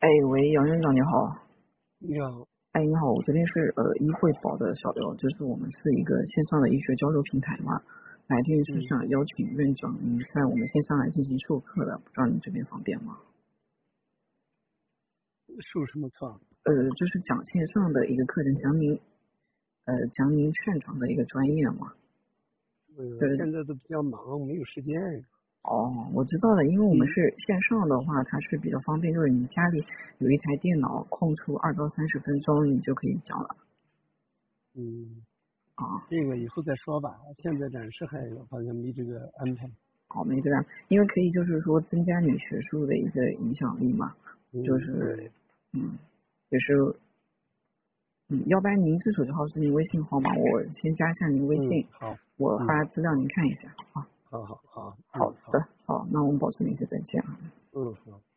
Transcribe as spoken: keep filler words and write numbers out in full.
哎，喂，杨院长你好。 你好。 哎，你好，我这边是呃医惠宝的小刘，就是我们是一个线上的医学交流平台嘛，来电是嗯， 想邀请院长您在我们线上来进行授课的，不知道您这边方便吗？ 授什么课？ 呃，就是讲线上的一个课程，讲您呃讲您擅长的一个专业嘛。 呃， 就是现在都比较忙，没有时间。 哦，我知道了，因为我们嗯是线上的话，它是比较方便，就是你家里有一台电脑，空出二到三十分钟，你就可以讲了。 嗯， 啊， 这个以后再说吧，现在暂时还好像没这个安排。 好，没这样，因为可以就是说增加你学术的一个影响力嘛，就嗯是嗯嗯，也是嗯，要不然您这手机号是您微信号吗？我先加一下您微嗯， 信， 好。 我嗯， 发资料您看一下啊。 好好好。 好嗯，好。 的，好，那我们保持联系，再见啊。 嗯，好。